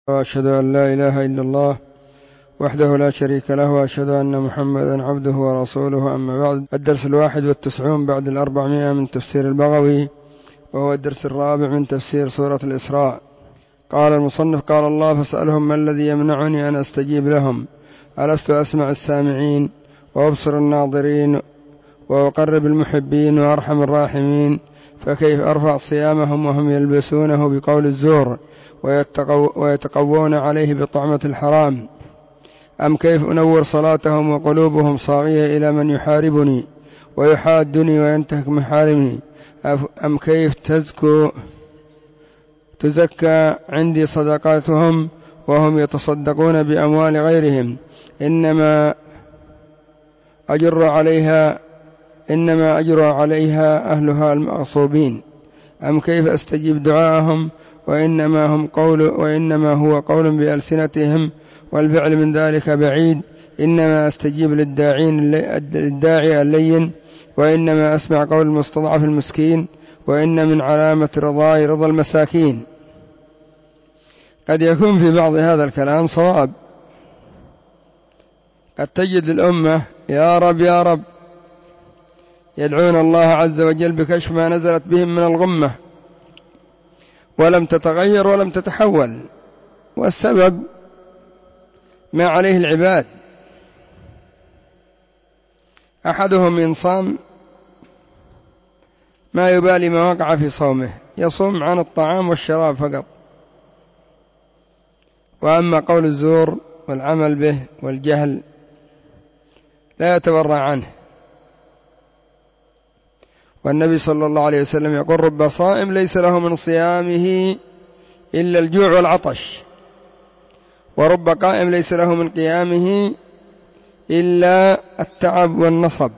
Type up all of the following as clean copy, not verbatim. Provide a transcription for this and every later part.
وأشهد أن لا إله إلا الله وحده لا شريك له، وأشهد أن محمدا عبده ورسوله. أما بعد، الدرس 91 بعد 400 من تفسير البغوي، وهو الدرس الرابع من تفسير سورة الإسراء. قال المصنف: قال الله: فاسألهم ما الذي يمنعني أن أستجيب لهم، ألست أسمع السامعين وأبصر الناظرين وأقرب المحبين وأرحم الراحمين؟ فكيف أرفع صيامهم وهم يلبسونه بقول الزور ويتقوون عليه بطعمة الحرام؟ أم كيف أنور صلاتهم وقلوبهم صاغية إلى من يحاربني ويحادني وينتهك محارمني؟ أم كيف تزكى عندي صدقاتهم وهم يتصدقون بأموال غيرهم؟ إنما أجر عليها أهلها المغصوبين. أم كيف أستجيب دعاءهم وإنما هو قول بألسنتهم والفعل من ذلك بعيد؟ إنما أستجيب للداعي اللين، وإنما أسمع قول المستضعف المسكين، وإن من علامة رضاي رضا المساكين. قد يكون في بعض هذا الكلام صواب. قد تجد الأمة يا رب يا رب يدعون الله عز وجل بكشف ما نزلت بهم من الغمة، ولم تتغير ولم تتحول، والسبب ما عليه العباد. أحدهم إن صام ما يبالي ما وقع في صومه، يصوم عن الطعام والشراب فقط، وأما قول الزور والعمل به والجهل لا يتورع عنه. والنبي صلى الله عليه وسلم يقول: رب صائم ليس له من صيامه إلا الجوع والعطش، ورب قائم ليس له من قيامه إلا التعب والنصب.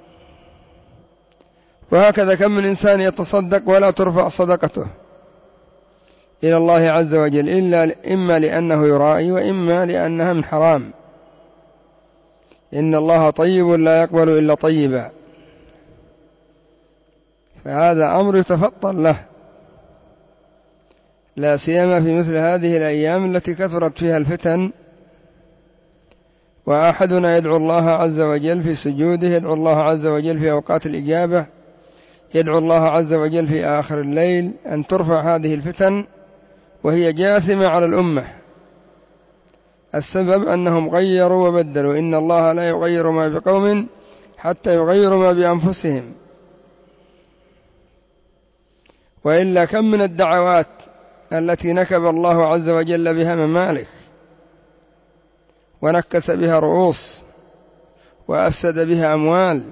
وهكذا كم من إنسان يتصدق ولا ترفع صدقته إلى الله عز وجل إما لأنه يرائي، وإما لأنها من حرام. إن الله طيب لا يقبل إلا طيبا، فهذا أمر يتفطن له، لا سيما في مثل هذه الأيام التي كثرت فيها الفتن. وأحدنا يدعو الله عز وجل في سجوده، يدعو الله عز وجل في أوقات الإجابة، يدعو الله عز وجل في آخر الليل أن ترفع هذه الفتن وهي جاثمة على الأمة. السبب أنهم غيروا وبدلوا. إن الله لا يغير ما بقوم حتى يغيروا ما بأنفسهم. وإلا كم من الدعوات التي نكب الله عز وجل بها ممالك ونكس بها رؤوس وأفسد بها أموال.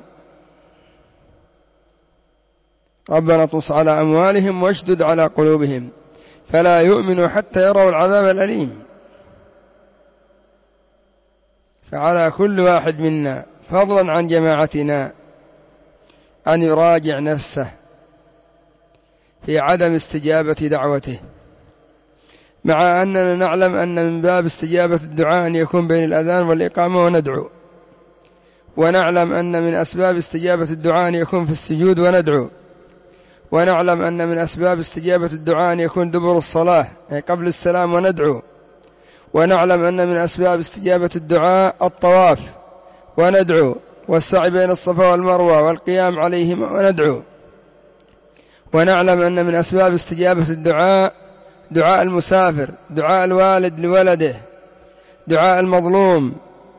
ربنا اطمس على أموالهم واشدد على قلوبهم فلا يؤمنوا حتى يروا العذاب الأليم. فعلى كل واحد منا فضلا عن جماعتنا أن يراجع نفسه في عدم استجابة دعوته، مع أننا نعلم أن من باب استجابة الدعاء أن يكون بين الأذان والإقامة وندعو، ونعلم أن من أسباب استجابة الدعاء أن يكون في السجود وندعو، ونعلم أن من أسباب استجابة الدعاء أن يكون دبر الصلاة أي قبل السلام وندعو، ونعلم أن من أسباب استجابة الدعاء الطواف وندعو، والسعي بين الصفا والمروة والقيام عليهما وندعو، ونعلم أن من أسباب استجابة الدعاء دعاء المسافر، دعاء الوالد لولده، دعاء المظلوم،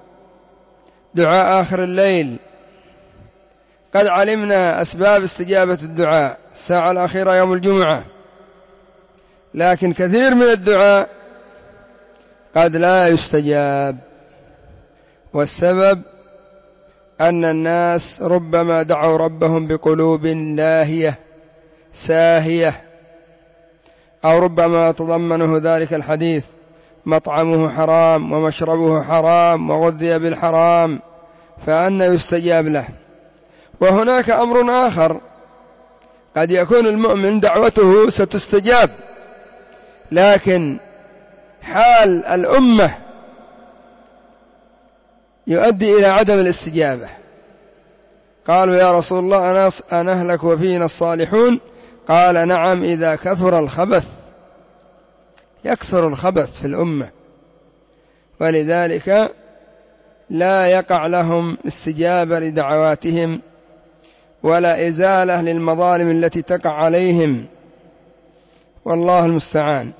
دعاء آخر الليل. قد علمنا أسباب استجابة الدعاء الساعة الأخيرة يوم الجمعة، لكن كثير من الدعاء قد لا يستجاب، والسبب أن الناس ربما دعوا ربهم بقلوب لاهية ساهية، أو ربما تضمنه ذلك الحديث: مطعمه حرام ومشربه حرام وغذي بالحرام، فأنى يستجاب له. وهناك أمر آخر، قد يكون المؤمن دعوته ستستجاب، لكن حال الأمة يؤدي إلى عدم الاستجابة. قالوا: يا رسول الله أنهلك وفينا الصالحون؟ قال: نعم، إذا كثر الخبث. يكثر الخبث في الأمة، ولذلك لا يقع لهم استجابة لدعواتهم ولا إزالة للمظالم التي تقع عليهم، والله المستعان.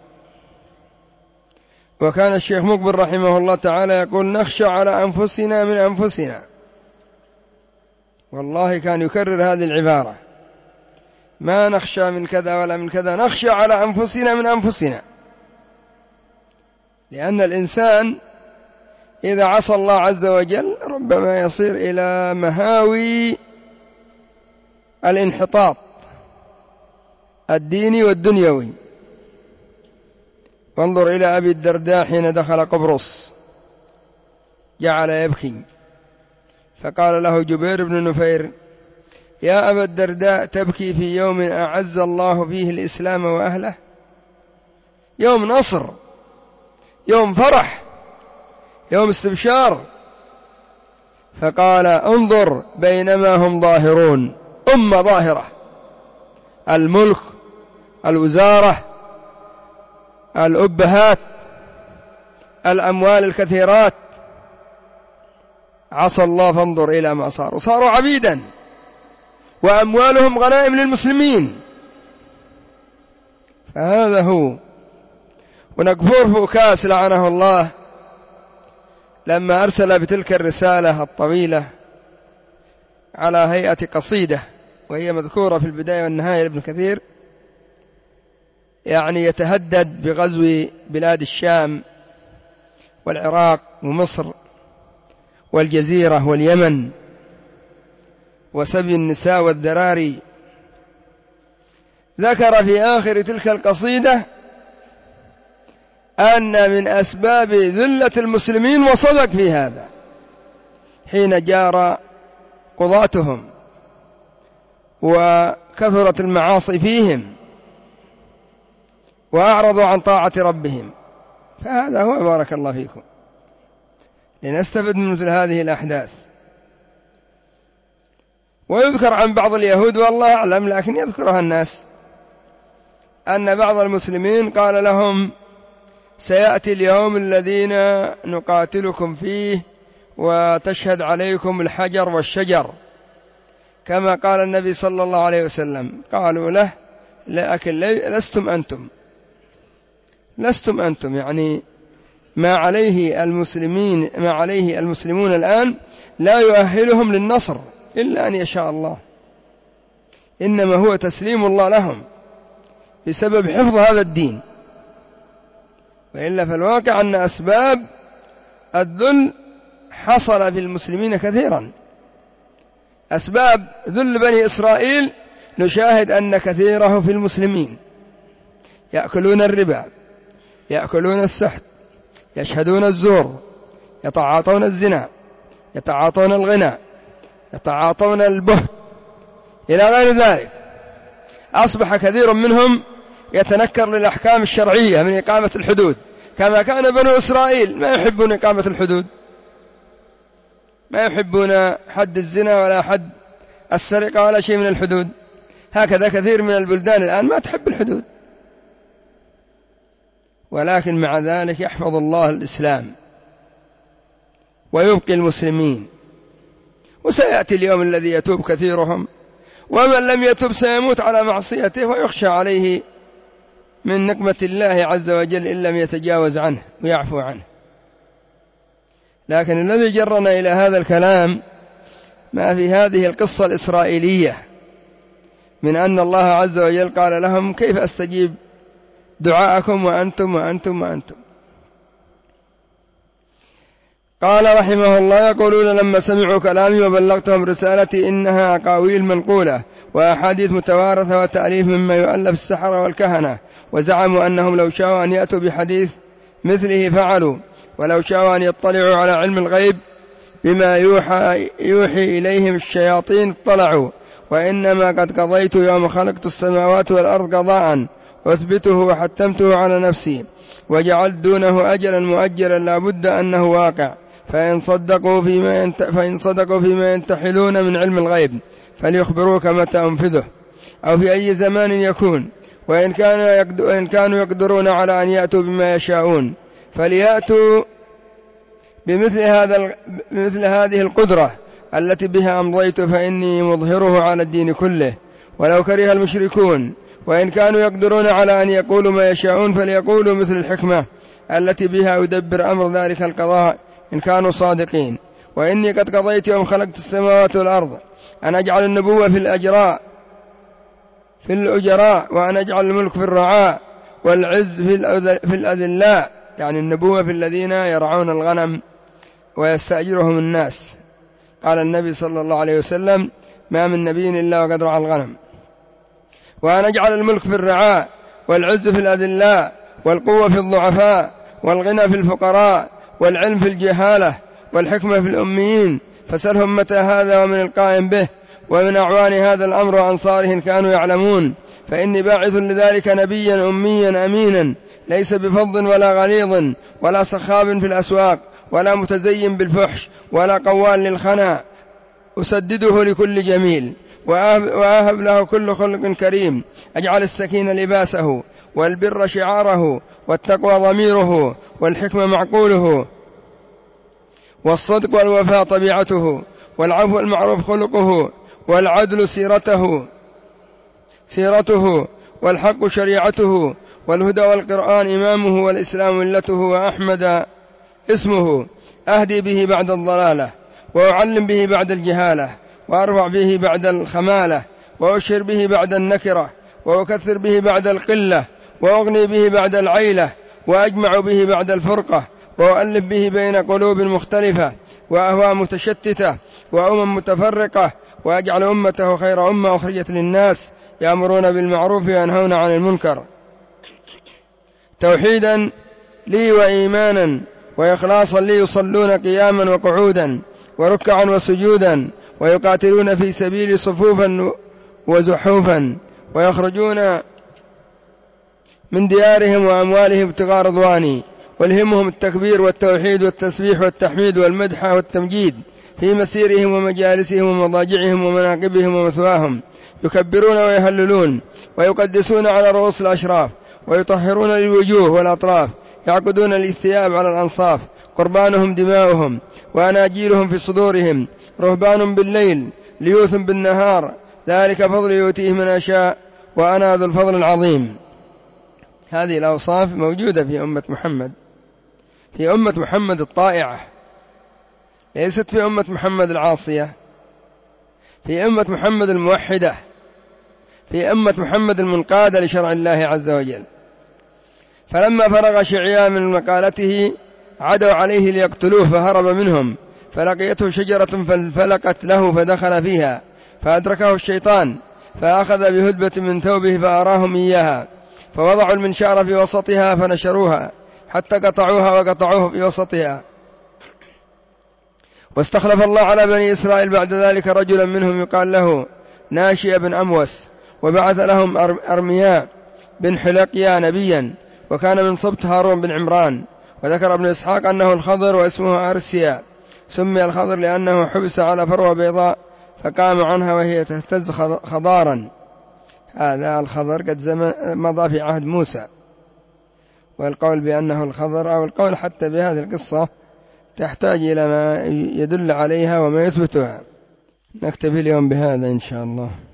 وكان الشيخ مقبل رحمه الله تعالى يقول: نخشى على أنفسنا من أنفسنا. والله كان يكرر هذه العبارة: ما نخشى من كذا ولا من كذا، نخشى على أنفسنا من أنفسنا. لأن الإنسان إذا عصى الله عز وجل ربما يصير إلى مهاوي الانحطاط الديني والدنيوي. وانظر إلى أبي الدرداء حين دخل قبرص جعل يبكي، فقال له جبير بن نفير: يا أبا الدرداء تبكي في يوم أعز الله فيه الإسلام وأهله، يوم نصر، يوم فرح، يوم استبشار. فقال: انظر بينما هم ظاهرون، أمة ظاهرة، الملك، الوزارة، الأبهات، الأموال الكثيرات، عصى الله فانظر إلى ما صاروا عبيدا، وأموالهم غنائم للمسلمين. فهذا هو. ونقفور فوكاس لعنه الله لما أرسل بتلك الرسالة الطويلة على هيئة قصيدة، وهي مذكورة في البداية والنهاية لابن كثير، يعني يتهدد بغزو بلاد الشام والعراق ومصر والجزيرة واليمن وسبي النساء والذراري. ذكر في آخر تلك القصيدة أن من أسباب ذلة المسلمين، وصدق في هذا، حين جار قضاتهم وكثرت المعاصي فيهم وأعرضوا عن طاعة ربهم. فهذا هو، بارك الله فيكم، لنستفد من مثل هذه الأحداث. ويذكر عن بعض اليهود والله أعلم، لكن يذكرها الناس، أن بعض المسلمين قال لهم: سيأتي اليوم الذين نقاتلكم فيه وتشهد عليكم الحجر والشجر، كما قال النبي صلى الله عليه وسلم. قالوا له: لكن لستم أنتم، يعني ما عليه المسلمون الآن لا يؤهلهم للنصر إلا أن يشاء الله، إنما هو تسليم الله لهم بسبب حفظ هذا الدين. وإلا فالواقع أن أسباب الذل حصل في المسلمين كثيرا. أسباب ذل بني إسرائيل نشاهد أن كثيره في المسلمين: يأكلون الربا، يأكلون السحت، يشهدون الزور، يتعاطون الزنا، يتعاطون الغنى، يتعاطون البهت، إلى غير ذلك. أصبح كثير منهم يتنكر للأحكام الشرعية من إقامة الحدود، كما كان بنو إسرائيل ما يحبون إقامة الحدود، ما يحبون حد الزنا ولا حد السرقة ولا شيء من الحدود. هكذا كثير من البلدان الآن ما تحب الحدود، ولكن مع ذلك يحفظ الله الإسلام ويبقي المسلمين. وسيأتي اليوم الذي يتوب كثيرهم، ومن لم يتوب سيموت على معصيته ويخشى عليه من نقمة الله عز وجل إن لم يتجاوز عنه ويعفو عنه. لكن الذي جرنا إلى هذا الكلام ما في هذه القصة الإسرائيلية من أن الله عز وجل قال لهم: كيف أستجيب دعاءكم وأنتم وأنتم وأنتم. قال رحمه الله: يقولون لما سمعوا كلامي وبلغتهم رسالتي إنها أقاويل منقولة وأحاديث متوارثة وتأليف مما يؤلف السحرة والكهنة، وزعموا أنهم لو شاءوا أن يأتوا بحديث مثله فعلوا، ولو شاءوا أن يطلعوا على علم الغيب بما يوحي إليهم الشياطين اطلعوا، وإنما قد قضيت يوم خلقت السماوات والأرض قضاء أثبته وحتمته على نفسي، وجعلت دونه أجلا مؤجلا لا بد أنه واقع، فإن صدقوا فيما ينتحلون من علم الغيب فليخبروك متى أنفذه أو في أي زمان يكون، وإن كانوا يقدرون على أن يأتوا بما يشاءون فليأتوا بمثل هذه القدرة التي بها أمضيت فإني مظهره على الدين كله ولو كره المشركون. وإن كانوا يقدرون على أن يقولوا ما يشاءون فليقولوا مثل الحكمة التي بها يدبر أمر ذلك القضاء إن كانوا صادقين. وإني قد قضيت يوم خلقت السماوات والأرض أن أجعل النبوة في الأجراء وأن أجعل الملك في الرعاء والعز في الأذلاء، يعني النبوة في الذين يرعون الغنم ويستأجرهم الناس. قال النبي صلى الله عليه وسلم: ما من نبي إلا وقد رعى الغنم. وأن أجعل الملك في الرعاء والعز في الأذلاء والقوة في الضعفاء والغنى في الفقراء والعلم في الجهالة والحكمة في الأميين، فسلهم متى هذا ومن القائم به ومن أعوان هذا الأمر وأنصاره إن كانوا يعلمون. فإني باعث لذلك نبيا أميا أمينا ليس بفظ ولا غليظ ولا صخاب في الأسواق ولا متزين بالفحش ولا قوال للخنا، أسدده لكل جميل وأهب له كل خلق كريم. أجعل السكينة لباسه والبر شعاره والتقوى ضميره والحكمة معقوله والصدق والوفاء طبيعته والعفو والمعروف خلقه والعدل سيرته والحق شريعته والهدى والقرآن إمامه والإسلام ملته وأحمد اسمه. أهدي به بعد الضلالة وأعلم به بعد الجهالة وأرفع به بعد الخمالة وأشهر به بعد النكرة وأكثر به بعد القلة وأغني به بعد العيلة وأجمع به بعد الفرقة وأؤلف به بين قلوب مختلفة وأهواء متشتتة وأمم متفرقة وأجعل أمته خير أمة أخرجت للناس يأمرون بالمعروف وينهون عن المنكر، توحيدا لي وإيمانا وإخلاصا لي، يصلون قياما وقعودا وركعا وسجودا ويقاتلون في سبيل صفوفا وزحوفا ويخرجون من ديارهم وأموالهم ابتغاء رضواني، والهمهم التكبير والتوحيد والتسبيح والتحميد والمدح والتمجيد في مسيرهم ومجالسهم ومضاجعهم ومناقبهم ومثواهم، يكبرون ويهللون ويقدسون على رؤوس الأشراف ويطهرون الوجوه والأطراف، يعقدون الثياب على الأنصاف، قربانهم دماؤهم وأناجيلهم في صدورهم، رهبان بالليل ليوث بالنهار، ذلك فضل يؤتيه من أشاء وأنا ذو الفضل العظيم. هذه الأوصاف موجودة في أمة محمد، في أمة محمد الطائعة، ليست في أمة محمد العاصية، في أمة محمد الموحدة، في أمة محمد المنقادة لشرع الله عز وجل. فلما فرغ شعيان من مقالته عدوا عليه ليقتلوه فهرب منهم، فلقيته شجرة فانفلقت له فدخل فيها فأدركه الشيطان فأخذ بهدبة من ثوبه فأراهم إياها، فوضعوا المنشار في وسطها فنشروها حتى قطعوها وقطعوه في وسطها. واستخلف الله على بني إسرائيل بعد ذلك رجلا منهم يقال له ناشئ بن أموس، وبعث لهم أرمياء بن حلقيا نبيا، وكان من سبط هارون بن عمران. وذكر ابن إسحاق أنه الخضر واسمه أرسيا، سمي الخضر لأنه حبس على فروة بيضاء فقام عنها وهي تهتز خضارا. هذا الخضر قد مضى في عهد موسى، والقول بأنه الخضر أو القول حتى بهذه القصة تحتاج إلى ما يدل عليها وما يثبتها. نكتفي اليوم بهذا إن شاء الله.